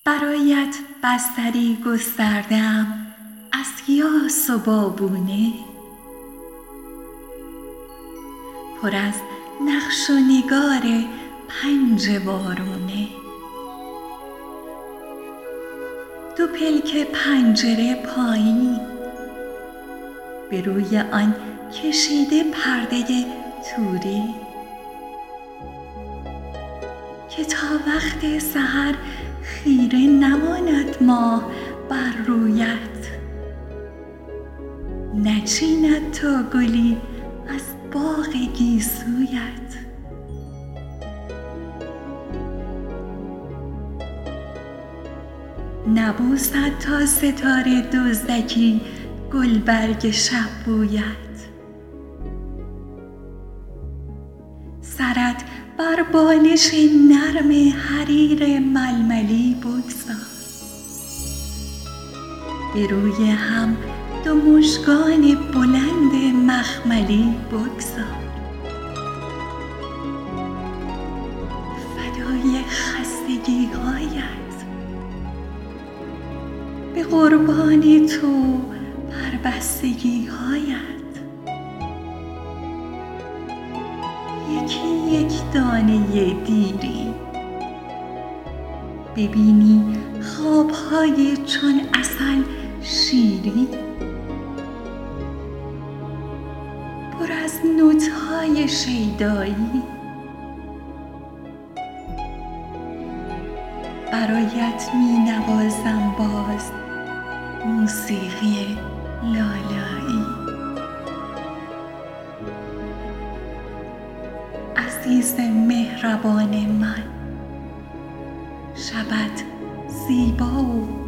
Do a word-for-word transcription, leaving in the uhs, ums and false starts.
برایت بستری گستردم از یاس و بابونه، پر از نقش و نگار پنجه وارونه. دو پلک پنجره پایین، به روی آن کشیده پرده توری، که تا وقت سحر خیره نماند ماه بر رویت، نچیند تا گلی از باغ گیسویت. نبوسد تا ستاره دزدکی گلبرگ شب بویت، سرت بر بالش نرم حریر ململی بگذار، به روی هم دو مژگان بلند مخملی بگذار. فدای خستگی هایت، به قربان تو پربستگی هایت. یکی یک دانه دیری، ببینی خوابهای چون عسل شیرین، پر از نوت‌های شیدایی. برایت می نوازم باز موسیقی لالایی. عزیز مهربان من، شبت زیبا و